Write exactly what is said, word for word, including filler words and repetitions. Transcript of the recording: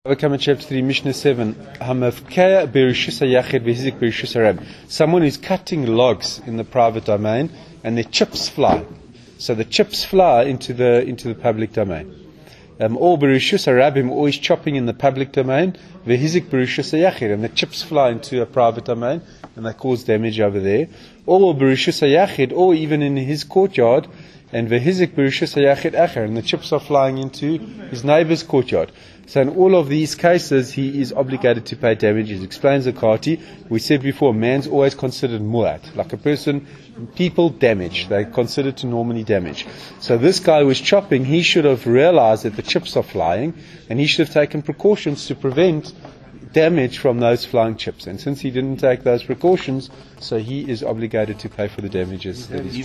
Coming chapter three, Mishnah seven. Someone is cutting logs in the private domain, and their chips fly. So the chips fly into the into the public domain. Um, or berishus harabim, always chopping in the public domain. Vehizik berishus hayachid, and the chips fly into a private domain, and they cause damage over there. Or berishus hayachid, or even in his courtyard. And vehizik berishus hayachid acher, and the chips are flying into his neighbor's courtyard. So in all of these cases, he is obligated to pay damages. Explains the Kati. We said before, man's always considered mu'at, like a person, people damage. They're considered to normally damage. So this guy was chopping. He should have realized that the chips are flying, and he should have taken precautions to prevent damage from those flying chips. And since he didn't take those precautions, so he is obligated to pay for the damages that he's